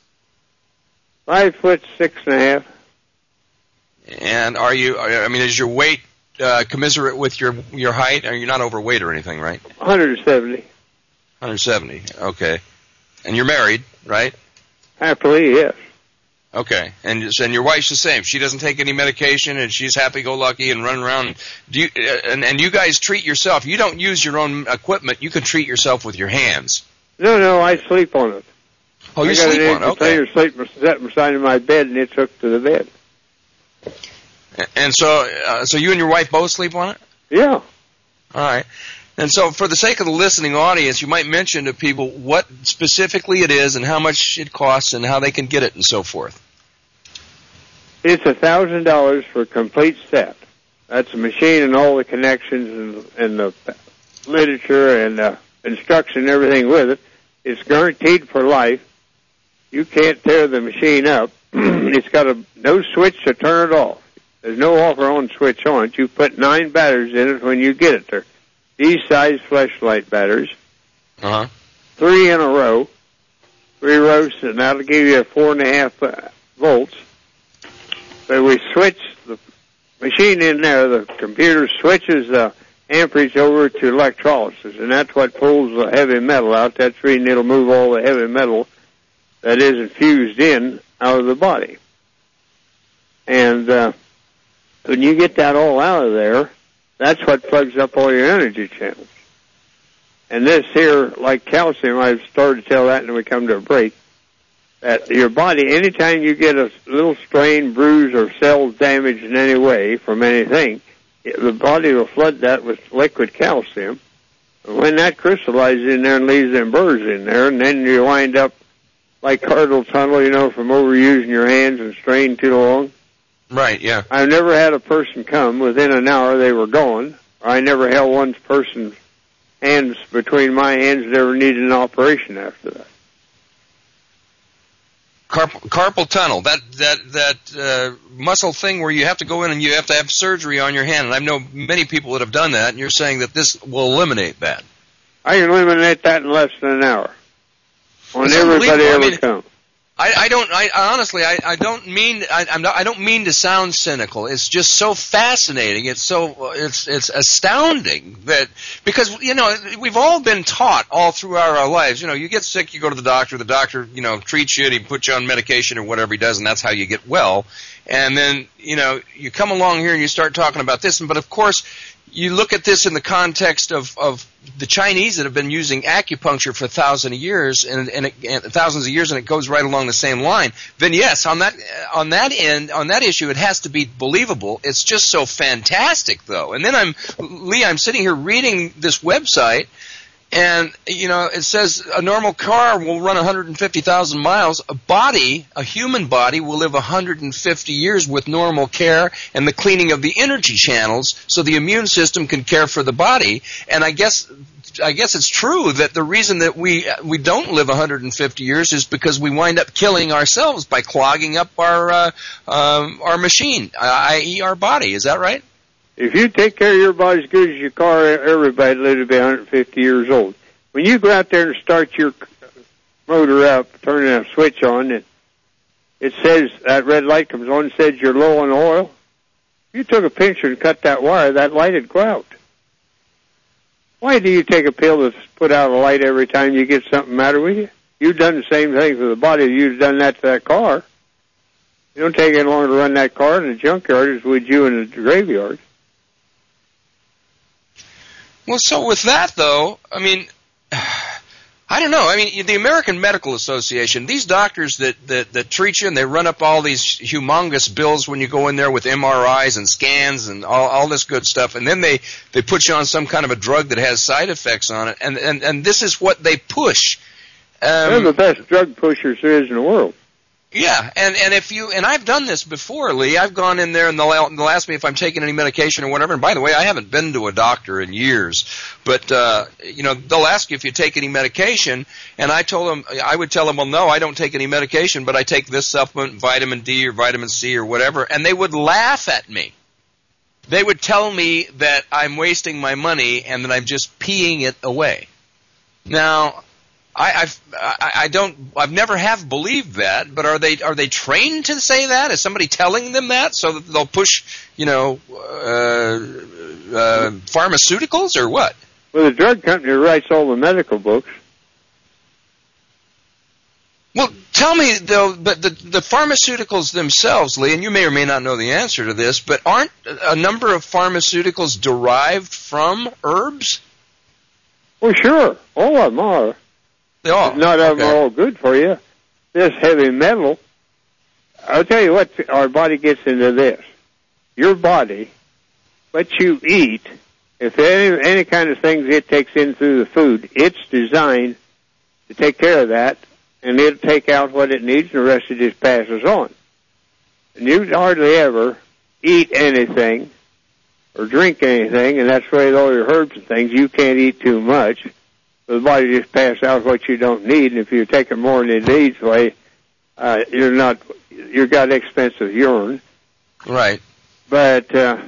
5'6.5". And are you? I mean, is your weight commensurate with your height? You're not overweight or anything, right? 170. 170. Okay. And you're married, right? Happily, yes. Okay. And your wife's the same. She doesn't take any medication, and she's happy-go-lucky and running around. And you guys treat yourself. You don't use your own equipment. You can treat yourself with your hands. No, I sleep on it. Oh, you sleep on it. Okay. I got an set beside my bed, and it's hooked to the bed. And so you and your wife both sleep on it? Yeah. All right. And so for the sake of the listening audience, you might mention to people what specifically it is and how much it costs and how they can get it and so forth. It's $1,000 for a complete set. That's a machine and all the connections and the literature and the instruction and everything with it. It's guaranteed for life. You can't tear the machine up. It's got no switch to turn it off. There's no off-or-on switch on it. You put 9 batteries in it when you get it there. These size flashlight batteries. 3 in a row. re-roast, and that'll give you 4.5 volts. But we switch the machine in there, the computer switches the amperage over to electrolysis, and that's what pulls the heavy metal out. That's the reason it'll move all the heavy metal that is infused in out of the body. And when you get that all out of there, that's what plugs up all your energy channels. And this here, like calcium, I've started to tell that and we come to a break, that your body, anytime you get a little strain, bruise, or cell damage in any way from anything, the body will flood that with liquid calcium. And when that crystallizes in there and leaves them burrs in there, and then you wind up like carpal tunnel, you know, from overusing your hands and straining too long. Right, yeah. I've never had a person come within an hour they were gone. I never held one person's hands between my hands that ever needed an operation after that. Carpal tunnel, that muscle thing where you have to go in and you have to have surgery on your hand. And I know many people that have done that, and you're saying that this will eliminate that. I can eliminate that in less than an hour. On everybody ever come. I don't mean to sound cynical. It's just so fascinating. It's astounding that, because, you know, we've all been taught all throughout our lives, you know, you get sick, you go to the doctor, you know, treats you, he puts you on medication or whatever he does, and that's how you get well. And then, you know, you come along here and you start talking about this, but of course, you look at this in the context of the Chinese that have been using acupuncture for thousands of years, and it goes right along the same line. Then yes, on that issue, it has to be believable. It's just so fantastic, though. And then I'm sitting here reading this website, and you know, it says a normal car will run 150,000 miles. A human body will live 150 years with normal care and the cleaning of the energy channels, so the immune system can care for the body. And I guess it's true that the reason that we don't live 150 years is because we wind up killing ourselves by clogging up our machine, i.e., our body. Is that right? If you take care of your body as good as your car, everybody lives to be 150 years old. When you go out there and start your motor up, turning a switch on, it says, that red light comes on and says you're low on oil. If you took a pincher and cut that wire, that light would go out. Why do you take a pill to put out a light every time you get something matter with you? You've done the same thing for the body. You've done that to that car. You don't take any longer to run that car in the junkyard as would you in the graveyard. Well, so with that, though, I mean, I don't know. I mean, the American Medical Association, these doctors that treat you, and they run up all these humongous bills when you go in there with MRIs and scans and all this good stuff, and then they put you on some kind of a drug that has side effects on it, and this is what they push. They're the best drug pushers there is in the world. Yeah, and I've done this before, Lee. I've gone in there and they'll ask me if I'm taking any medication or whatever. And by the way, I haven't been to a doctor in years, but you know, they'll ask you if you take any medication, and I would tell them, well, no, I don't take any medication, but I take this supplement, vitamin D or vitamin C or whatever, and they would laugh at me. They would tell me that I'm wasting my money and that I'm just peeing it away. Now, I've never have believed that, but are they trained to say that? Is somebody telling them that so that they'll push, you know, pharmaceuticals or what? Well, the drug company writes all the medical books. Well, tell me though, but the pharmaceuticals themselves, Lee, and you may or may not know the answer to this, but aren't a number of pharmaceuticals derived from herbs? Well, sure, all of them are. Not of them are all good for you. This heavy metal, I'll tell you what, our body gets into this. Your body, what you eat, if any kind of things it takes in through the food, it's designed to take care of that, and it'll take out what it needs, and the rest it just passes on. And you hardly ever eat anything or drink anything, and that's why with all your herbs and things, you can't eat too much. The body just passes out what you don't need, and if you're taking more than it needs, you're got expensive urine. Right. But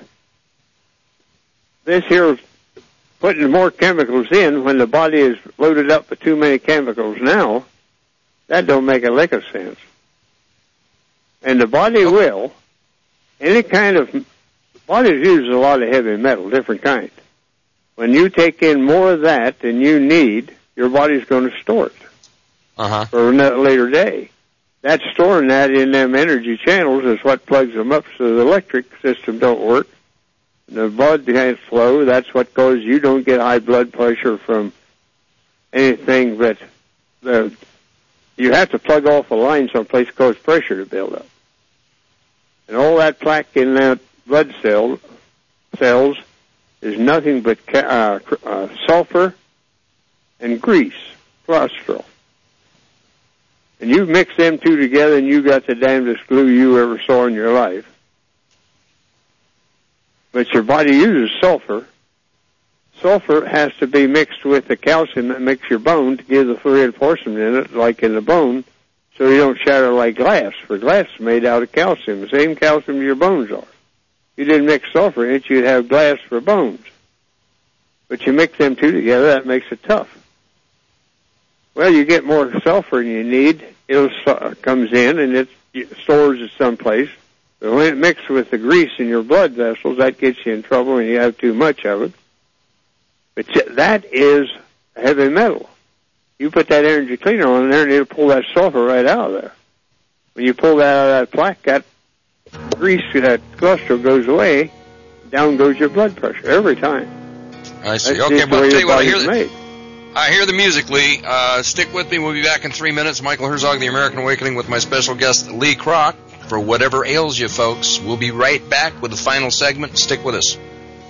this here, putting more chemicals in when the body is loaded up with too many chemicals now, That don't make a lick of sense. And the body will, any kind of, the body uses a lot of heavy metal, different kinds. When you take in more of that than you need, your body's going to store it for a later day. That storing that in them energy channels is what plugs them up so the electric system don't work. The blood can't flow. That's what causes you don't get high blood pressure from anything but you have to plug off a line someplace to cause pressure to build up. And all that plaque in that blood cells is nothing but sulfur and grease, cholesterol. And you mix them two together and you got the damnedest glue you ever saw in your life. But your body uses sulfur. Sulfur has to be mixed with the calcium that makes your bone to give the reinforcement in it, like in the bone, so you don't shatter like glass. For glass is made out of calcium, the same calcium your bones are. If you didn't mix sulfur in it, you'd have glass for bones. But you mix them two together, that makes it tough. Well, you get more sulfur than you need, it comes in and it stores it someplace. But when it mixes with the grease in your blood vessels, that gets you in trouble when you have too much of it. But that is heavy metal. You put that energy cleaner on there and it'll pull that sulfur right out of there. When you pull that out of that plaque, that grease, that cholesterol goes away, down goes your blood pressure every time. I see. Okay, well, I'll tell you what, I hear the music, Lee. Stick with me. We'll be back in 3 minutes. Michael Herzog, The American Awakening, with my special guest, Lee Kroc, for Whatever Ails You, folks. We'll be right back with the final segment. Stick with us.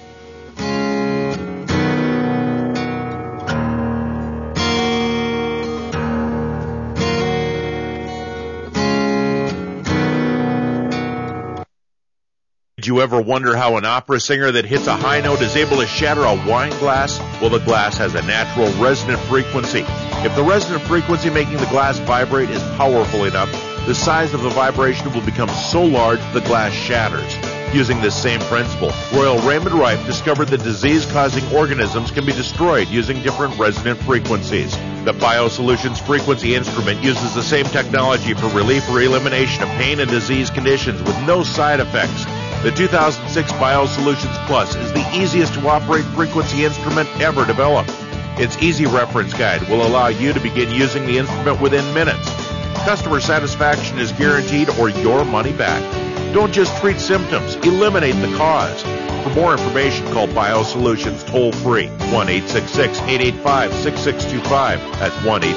Did you ever wonder how an opera singer that hits a high note is able to shatter a wine glass? Well, the glass has a natural resonant frequency. If the resonant frequency making the glass vibrate is powerful enough, the size of the vibration will become so large the glass shatters. Using this same principle, Royal Raymond Rife discovered that disease-causing organisms can be destroyed using different resonant frequencies. The BioSolutions Frequency Instrument uses the same technology for relief or elimination of pain and disease conditions with no side effects. The 2006 BioSolutions Plus is the easiest to operate frequency instrument ever developed. Its easy reference guide will allow you to begin using the instrument within minutes. Customer satisfaction is guaranteed or your money back. Don't just treat symptoms, eliminate the cause. For more information, call BioSolutions toll-free, 1-866-885-6625. That's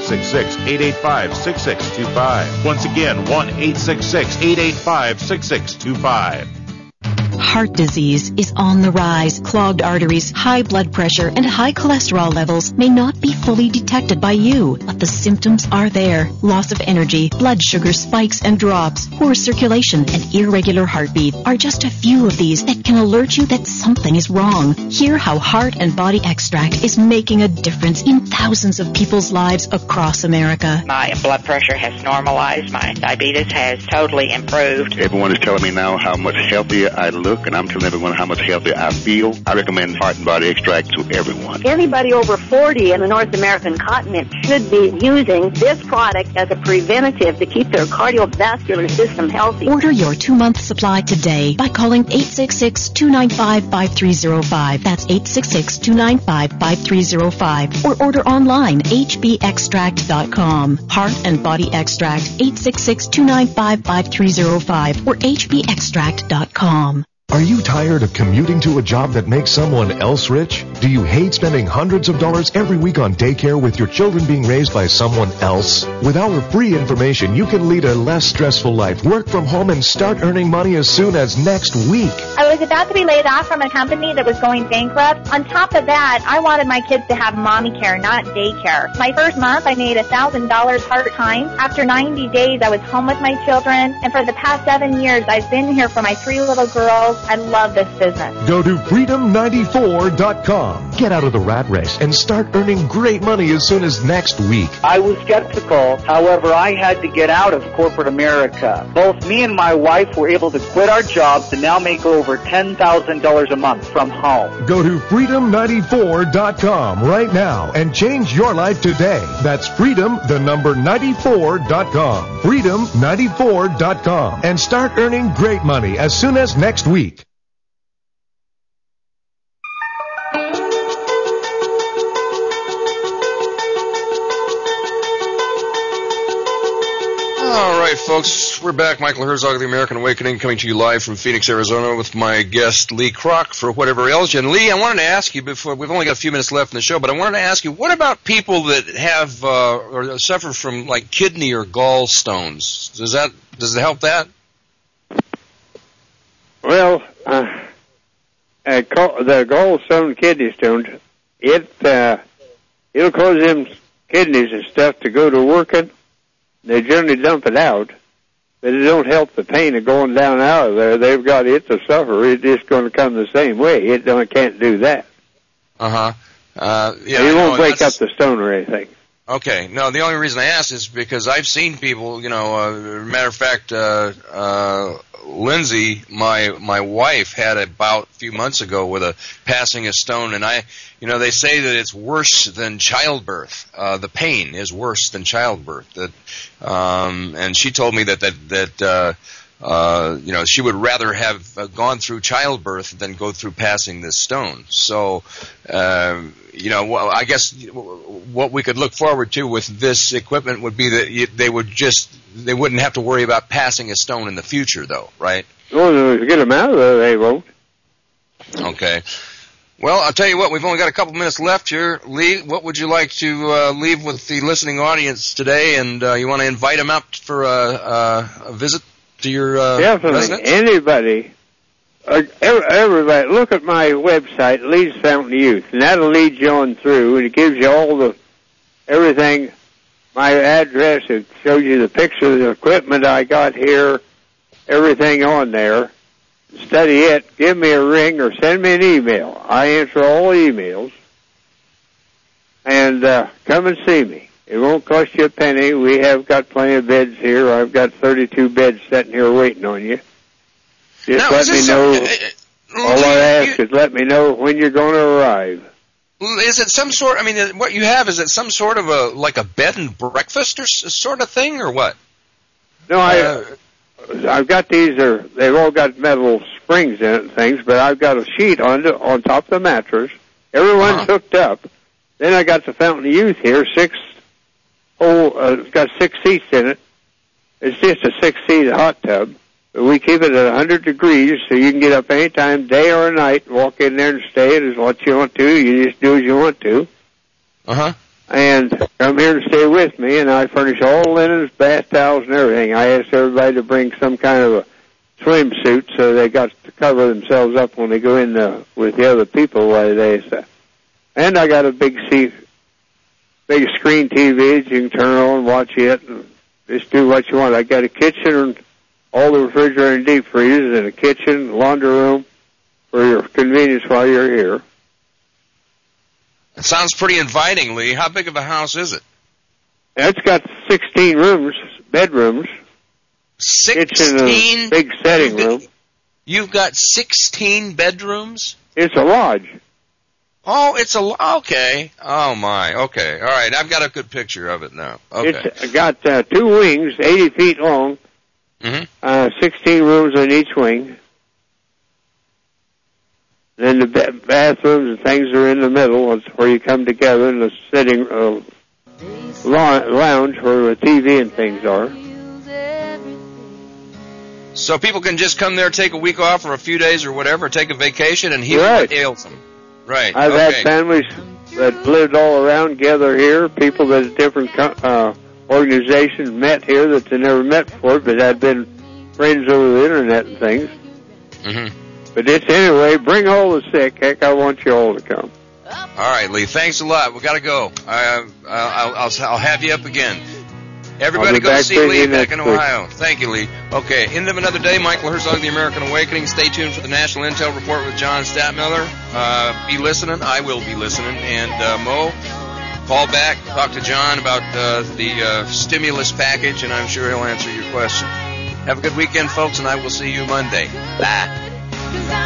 1-866-885-6625. Once again, 1-866-885-6625. Heart disease is on the rise. Clogged arteries, high blood pressure, and high cholesterol levels may not be fully detected by you, but the symptoms are there. Loss of energy, blood sugar spikes and drops, poor circulation, and irregular heartbeat are just a few of these that can alert you that something is wrong. Hear how Heart and Body Extract is making a difference in thousands of people's lives across America. My blood pressure has normalized. My diabetes has totally improved. Everyone is telling me now how much healthier I look, and I'm telling everyone how much healthier I feel. I recommend Heart and Body Extract to everyone. Anybody over 40 in the North American continent should be using this product as a preventative to keep their cardiovascular system healthy. Order your 2-month supply today by calling 866-295-5305. That's 866-295-5305. Or order online, hbextract.com. Heart and Body Extract, 866-295-5305 or hbextract.com. Are you tired of commuting to a job that makes someone else rich? Do you hate spending hundreds of dollars every week on daycare with your children being raised by someone else? With our free information, you can lead a less stressful life, work from home, and start earning money as soon as next week. I was about to be laid off from a company that was going bankrupt. On top of that, I wanted my kids to have mommy care, not daycare. My first month, I made $1,000 part-time. After 90 days, I was home with my children. And for the past 7 years, I've been here for my 3 little girls. I love this business. Go to freedom94.com. Get out of the rat race and start earning great money as soon as next week. I was skeptical. However, I had to get out of corporate America. Both me and my wife were able to quit our jobs and now make over $10,000 a month from home. Go to freedom94.com right now and change your life today. That's freedom94.com. freedom94.com and start earning great money as soon as next week. All right, folks, we're back. Michael Herzog of the American Awakening, coming to you live from Phoenix, Arizona, with my guest Lee Kroc for Whatever Ails You. And Lee, I wanted to ask you before, we've only got a few minutes left in the show, but I wanted to ask you, what about people that have or suffer from like kidney or gallstones? Does it help that? Well, the gallstone, kidney stones, it'll cause them kidneys and stuff to go to working. They generally dump it out, but it don't help the pain of going down out of there. They've got it to suffer. It's just going to come the same way. It can't do that. Yeah, it won't break up the stone or anything. Okay. No, the only reason I asked is because I've seen people, matter of fact, Lindsay, my wife, had a bout a few months ago with a passing a stone, and they say that it's worse than childbirth. The pain is worse than childbirth. And she told me that she would rather have gone through childbirth than go through passing this stone. So, I guess what we could look forward to with this equipment would be that they wouldn't have to worry about passing a stone in the future, though, right? Well, to get them out of there, they won't. Okay. Well, I'll tell you what, we've only got a couple minutes left here. Lee, what would you like to leave with the listening audience today? And you want to invite them out for a visit to your Definitely. residence? Anybody, everybody, look at my website, Lee's Fountain of Youth, and that'll lead you on through, and it gives you all everything, my address, it shows you the picture of the equipment I got here, everything on there. Study it, give me a ring, or send me an email. I answer all emails. And come and see me. It won't cost you a penny. We have got plenty of beds here. I've got 32 beds sitting here waiting on you. Just let me know. All I ask is let me know when you're going to arrive. Is it some sort, what you have, is it some sort of a bed and breakfast or sort of thing, or what? No, I've got these, they've all got metal springs in it and things, but I've got a sheet on top of the mattress. Everyone's hooked up. Then I got the Fountain of Youth here, it's got 6 seats in it. It's just a 6-seat hot tub. But we keep it at 100 degrees, so you can get up any time, day or night, walk in there and stay. It is what you want to. You just do as you want to. And come here and stay with me, and I furnish all linens, bath towels, and everything. I ask everybody to bring some kind of a swimsuit so they got to cover themselves up when they go in with the other people. And I got a big screen TV that you can turn on and watch it, and just do what you want. I got a kitchen and all the refrigerator and deep freezers, and a kitchen, laundry room for your convenience while you're here. It sounds pretty inviting, Lee. How big of a house is it? It's got 16 rooms, bedrooms. 16? Kitchen and a big setting room. You've got 16 bedrooms? It's a lodge. Oh, okay. Oh, my. Okay. All right. I've got a good picture of it now. Okay. It's got 2 wings, 80 feet long, 16 rooms on each wing. Then the bathrooms and things are in the middle. It's where you come together in the sitting lounge where the TV and things are. So people can just come there, take a week off or a few days or whatever, take a vacation and heal what ails them. Right. I've had families that lived all around gather here, people that are different organizations met here that they never met before, but had been friends over the internet and things. But it's anyway, bring all the sick. Heck, I want you all to come. All right, Lee. Thanks a lot. We got to go. I'll have you up again. Everybody go see Lee back in week. Ohio. Thank you, Lee. Okay, end of another day. Michael Herzog, The American Awakening. Stay tuned for the National Intel Report with John Statmiller. Be listening. I will be listening. And Mo, call back, talk to John about the stimulus package, and I'm sure he'll answer your question. Have a good weekend, folks, and I will see you Monday. Bye.